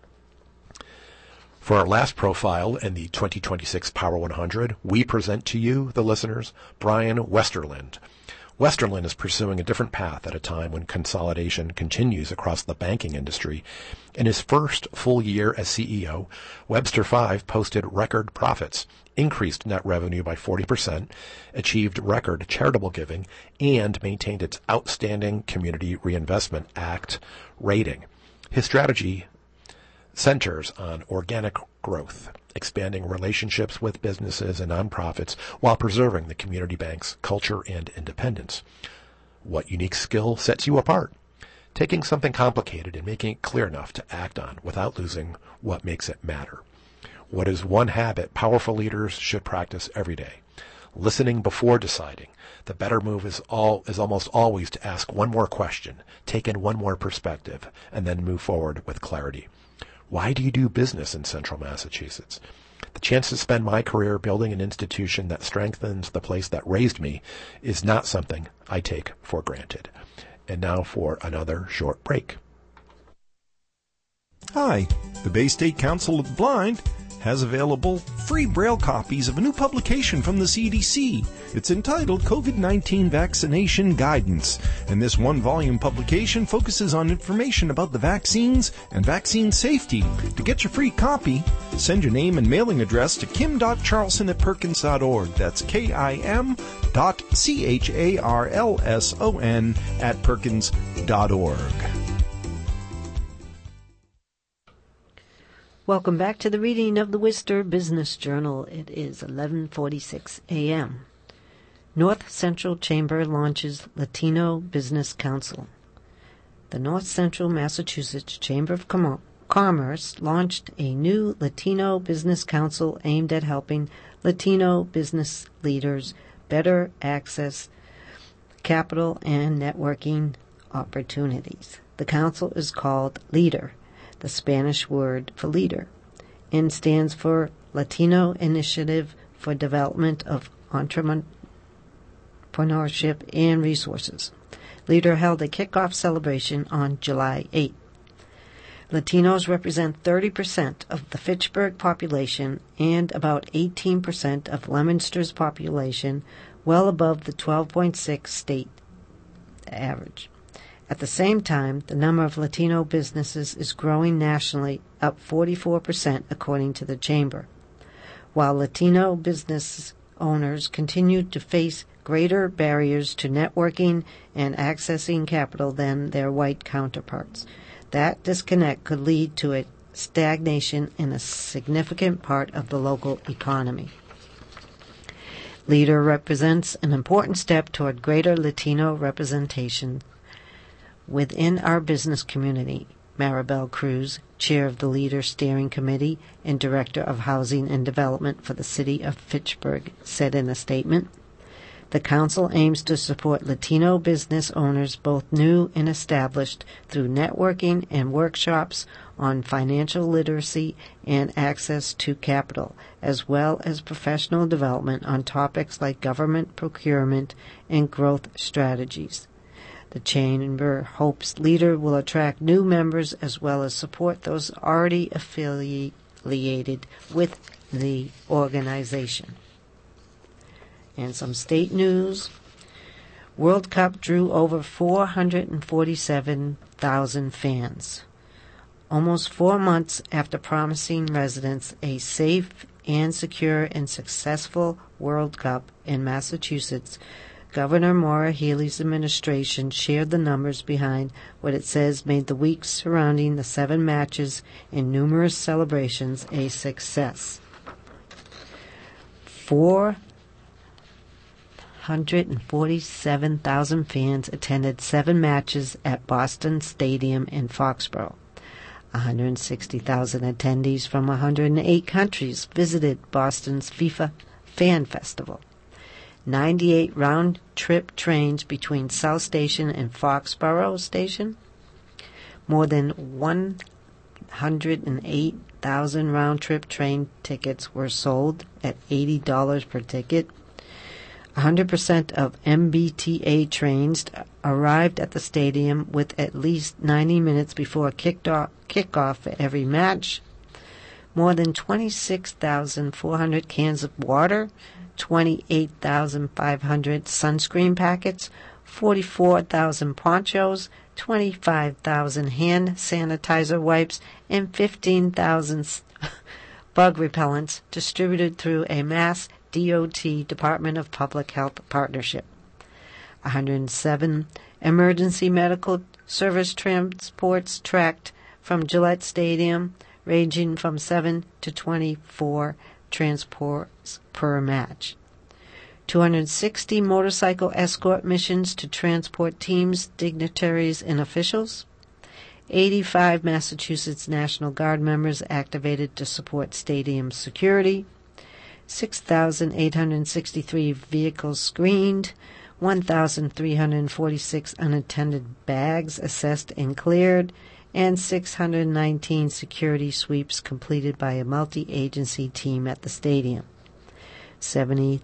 For our last profile in the twenty twenty-six Power one hundred, we present to you, the listeners, Brian Westerlind. Westerlind is pursuing a different path at a time when consolidation continues across the banking industry. In his first full year as C E O, Webster five posted record profits, increased net revenue by forty percent, achieved record charitable giving, and maintained its outstanding Community Reinvestment Act rating. His strategy centers on organic growth, expanding relationships with businesses and nonprofits while preserving the community bank's culture and independence. What unique skill sets you apart? Taking something complicated and making it clear enough to act on without losing what makes it matter. What is one habit powerful leaders should practice every day? Listening before deciding. The better move is all is almost always to ask one more question, take in one more perspective, and then move forward with clarity. Why do you do business in Central Massachusetts? The chance to spend my career building an institution that strengthens the place that raised me is not something I take for granted. And now for another short break. Hi, the Bay State Council of the Blind has available free Braille copies of a new publication from the C D C. It's entitled COVID nineteen Vaccination Guidance, and this one-volume publication focuses on information about the vaccines and vaccine safety. To get your free copy, send your name and mailing address to kim.charlson at perkins dot org. That's K I M dot C H A R L S O N at perkins dot org. Welcome back to the reading of the Worcester Business Journal. It is eleven forty-six a.m. North Central Chamber launches Latino Business Council. The North Central Massachusetts Chamber of Com- Commerce launched a new Latino Business Council aimed at helping Latino business leaders better access capital and networking opportunities. The council is called LEADER, the Spanish word for leader, and stands for Latino Initiative for Development of Entrepreneurship and Resources. LEADER held a kickoff celebration on July eighth. Latinos represent thirty percent of the Fitchburg population and about eighteen percent of Leominster's population, well above the twelve point six state average. At the same time, the number of Latino businesses is growing nationally, up forty-four percent according to the Chamber. While Latino business owners continue to face greater barriers to networking and accessing capital than their white counterparts, that disconnect could lead to a stagnation in a significant part of the local economy. LEADER represents an important step toward greater Latino representation within our business community. Maribel Cruz, chair of the LEADER Steering Committee and director of Housing and Development for the City of Fitchburg, said in a statement, "The council aims to support Latino business owners, both new and established, through networking and workshops on financial literacy and access to capital, as well as professional development on topics like government procurement and growth strategies." The Chamber hopes LEADER will attract new members as well as support those already affiliated with the organization. And some state news. World Cup drew over four hundred forty-seven thousand fans. Almost four months after promising residents a safe and secure and successful World Cup in Massachusetts, Governor Maura Healey's administration shared the numbers behind what it says made the week surrounding the seven matches and numerous celebrations a success. four hundred forty-seven thousand fans attended seven matches at Boston Stadium in Foxborough. one hundred sixty thousand attendees from one hundred eight countries visited Boston's FIFA Fan Festival. ninety-eight round-trip trains between South Station and Foxborough Station. More than one hundred eight thousand round-trip train tickets were sold at eighty dollars per ticket. one hundred percent of M B T A trains arrived at the stadium with at least ninety minutes before kickoff for every match. More than twenty-six thousand four hundred cans of water, twenty-eight thousand five hundred sunscreen packets, forty-four thousand ponchos, twenty-five thousand hand sanitizer wipes, and fifteen thousand bug repellents distributed through a mass D O T Department of Public Health partnership. one hundred seven emergency medical service transports tracked from Gillette Stadium, ranging from seven to twenty-four transports per match. two hundred sixty motorcycle escort missions to transport teams, dignitaries, and officials. eighty-five Massachusetts National Guard members activated to support stadium security. six thousand eight hundred sixty-three vehicles screened. one thousand three hundred forty-six unattended bags assessed and cleared. And six hundred nineteen security sweeps completed by a multi-agency team at the stadium. seventy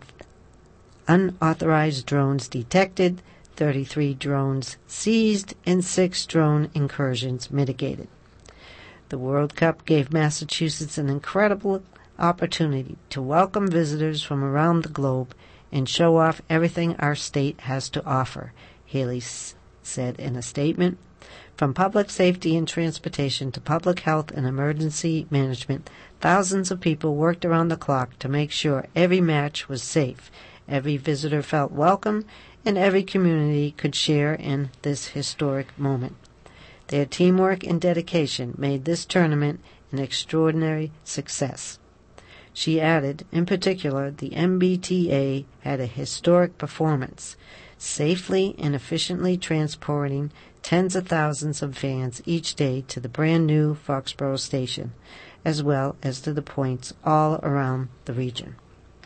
unauthorized drones detected, thirty-three drones seized, and six drone incursions mitigated. The World Cup gave Massachusetts an incredible opportunity to welcome visitors from around the globe and show off everything our state has to offer, Haley s- said in a statement. From public safety and transportation to public health and emergency management, thousands of people worked around the clock to make sure every match was safe, every visitor felt welcome, and every community could share in this historic moment. Their teamwork and dedication made this tournament an extraordinary success. She added, in particular, the M B T A had a historic performance, safely and efficiently transporting tens of thousands of fans each day to the brand-new Foxborough Station, as well as to the points all around the region.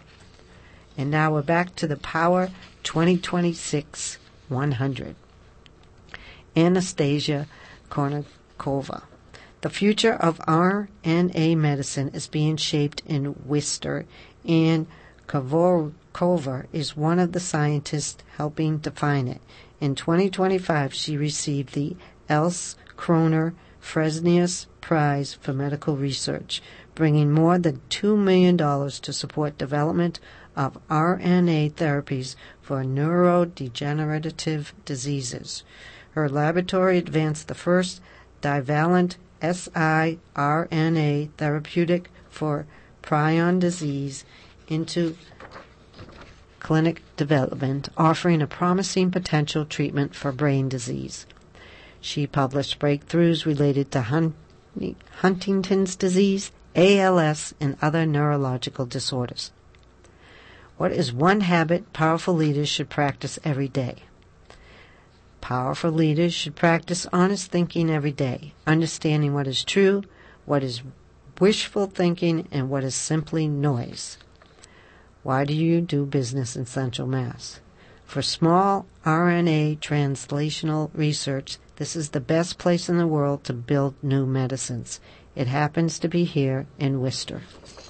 And now we're back to the Power twenty twenty-six one hundred. Anastasia Kournikova. The future of R N A medicine is being shaped in Worcester, and Kournikova is one of the scientists helping define it. In twenty twenty-five, she received the Else Kroner Fresenius Prize for Medical Research, bringing more than two million dollars to support development of R N A therapies for neurodegenerative diseases. Her laboratory advanced the first divalent siRNA therapeutic for prion disease into clinic development, offering a promising potential treatment for brain disease. She published breakthroughs related to Hun- Huntington's disease, A L S, and other neurological disorders. What is one habit powerful leaders should practice every day? Powerful leaders should practice honest thinking every day, understanding what is true, what is wishful thinking, and what is simply noise. Why do you do business in Central Mass? For small R N A translational research, this is the best place in the world to build new medicines. It happens to be here in Worcester.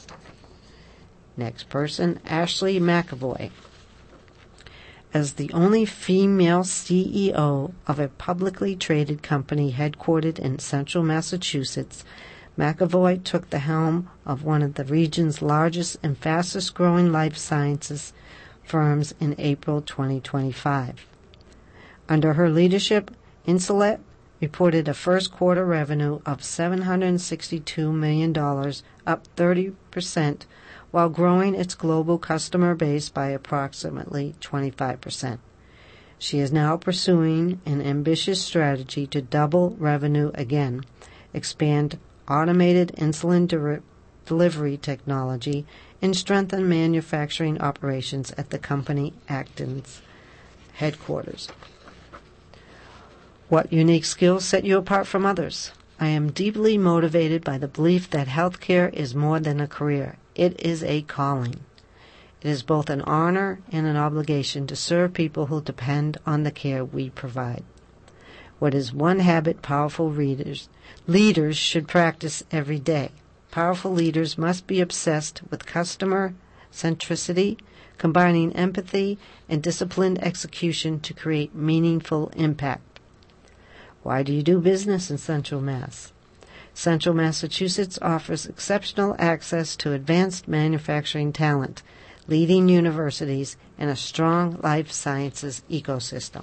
Next person, Ashley McAvoy. As the only female C E O of a publicly traded company headquartered in Central Massachusetts, McAvoy took the helm of one of the region's largest and fastest-growing life sciences firms in April twenty twenty-five. Under her leadership, Insulet reported a first-quarter revenue of seven hundred sixty-two million dollars, up thirty percent, while growing its global customer base by approximately twenty-five percent. She is now pursuing an ambitious strategy to double revenue again, expand automated insulin de- delivery technology, and strengthen manufacturing operations at the company Acton's headquarters. What unique skills set you apart from others? I am deeply motivated by the belief that healthcare is more than a career. It is a calling. It is both an honor and an obligation to serve people who depend on the care we provide. What is one habit powerful readers, leaders should practice every day? Powerful leaders must be obsessed with customer centricity, combining empathy and disciplined execution to create meaningful impact. Why do you do business in Central Mass? Central Massachusetts offers exceptional access to advanced manufacturing talent, leading universities, and a strong life sciences ecosystem.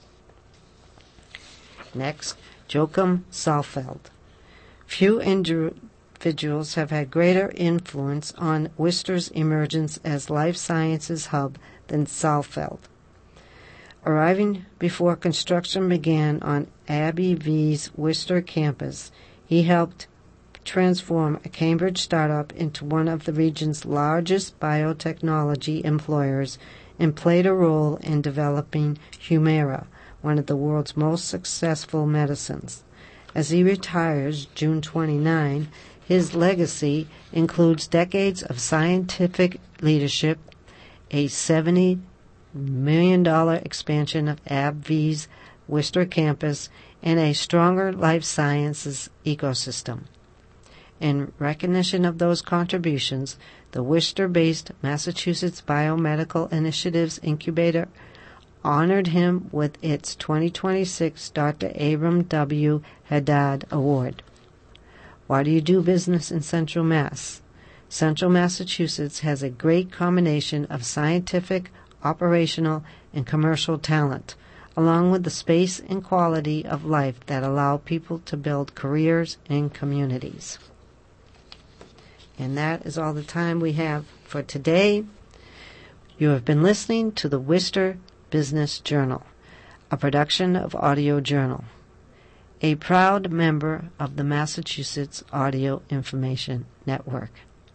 Next, Joachim Saalfeld. Few individuals have had greater influence on Worcester's emergence as life sciences hub than Saalfeld. Arriving before construction began on Abbey V's Worcester campus, he helped transform a Cambridge startup into one of the region's largest biotechnology employers and played a role in developing Humira, one of the world's most successful medicines. As he retires June twenty-ninth, his legacy includes decades of scientific leadership, a seventy million dollars expansion of A B V's Worcester campus, and a stronger life sciences ecosystem. In recognition of those contributions, the Worcester-based Massachusetts Biomedical Initiatives Incubator honored him with its twenty twenty-six Doctor Abram W. Haddad Award. Why do you do business in Central Mass? Central Massachusetts has a great combination of scientific, operational, and commercial talent, along with the space and quality of life that allow people to build careers and communities. And that is all the time we have for today. You have been listening to the Worcester Business Journal, a production of Audio Journal, a proud member of the Massachusetts Audio Information Network.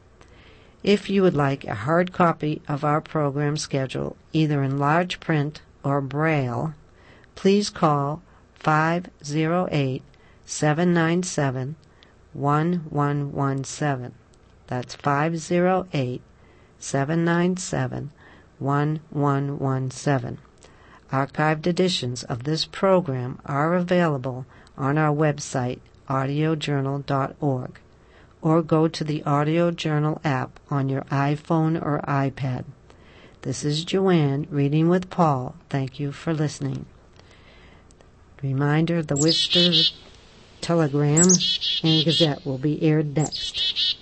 If you would like a hard copy of our program schedule, either in large print or Braille, please call five oh eight, seven nine seven, one one one seven. That's five oh eight, seven nine seven, one one one seven. Archived editions of this program are available on our website, audio journal dot org, or go to the Audio Journal app on your iPhone or iPad. This is Joanne, reading with Paul. Thank you for listening. Reminder, the Worcester Telegram and Gazette will be aired next.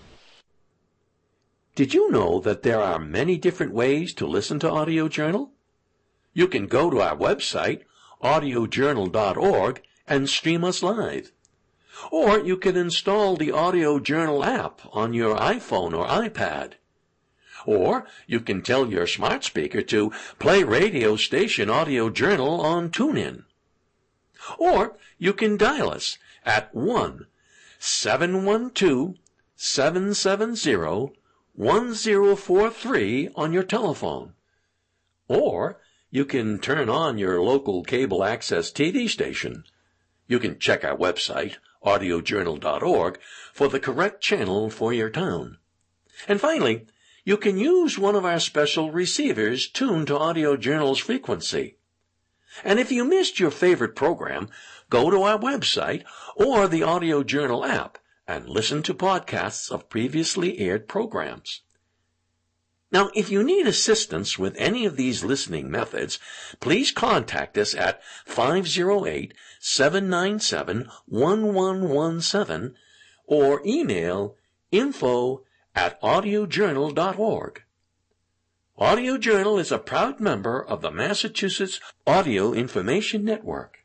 Did you know that there are many different ways to listen to Audio Journal? You can go to our website, audio journal dot org, and stream us live. Or you can install the Audio Journal app on your iPhone or iPad. Or you can tell your smart speaker to play radio station Audio Journal on TuneIn. Or you can dial us at one seven one two, seven seven zero, one zero four three on your telephone. Or you can turn on your local cable access T V station. You can check our website, audio journal dot org, for the correct channel for your town. And finally, you can use one of our special receivers tuned to Audio Journal's frequency. And if you missed your favorite program, go to our website or the Audio Journal app and listen to podcasts of previously aired programs. Now, if you need assistance with any of these listening methods, please contact us at five oh eight, seven nine seven, one one one seven or email info at audio journal dot org. Audio Journal is a proud member of the Massachusetts Audio Information Network.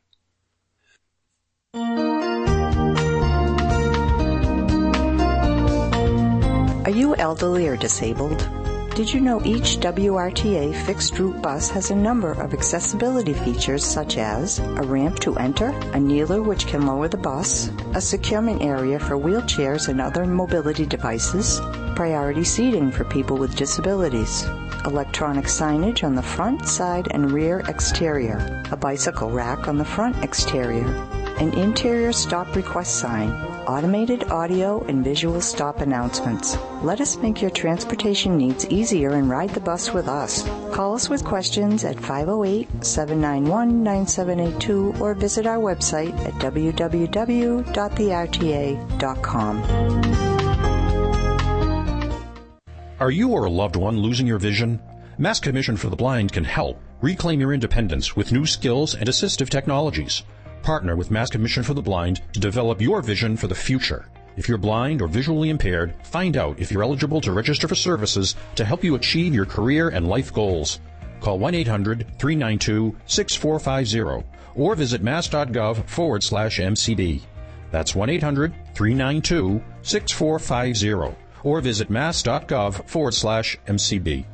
Are you elderly or disabled? Did you know each W R T A fixed route bus has a number of accessibility features such as a ramp to enter, a kneeler which can lower the bus, a securement area for wheelchairs and other mobility devices, priority seating for people with disabilities, electronic signage on the front, side, and rear exterior, a bicycle rack on the front exterior, an interior stop request sign, automated audio and visual stop announcements. Let us make your transportation needs easier and ride the bus with us. Call us with questions at five oh eight, seven nine one, nine seven eight two or visit our website at w w w dot the r t a dot com. Are you or a loved one losing your vision? Mass Commission for the Blind can help reclaim your independence with new skills and assistive technologies. Partner with Mass Commission for the Blind to develop your vision for the future. If you're blind or visually impaired, find out if you're eligible to register for services to help you achieve your career and life goals. Call one eight hundred, three nine two, six four five zero or visit mass.gov forward slash MCB. That's one eight hundred, three nine two, six four five zero or visit mass.gov forward slash MCB.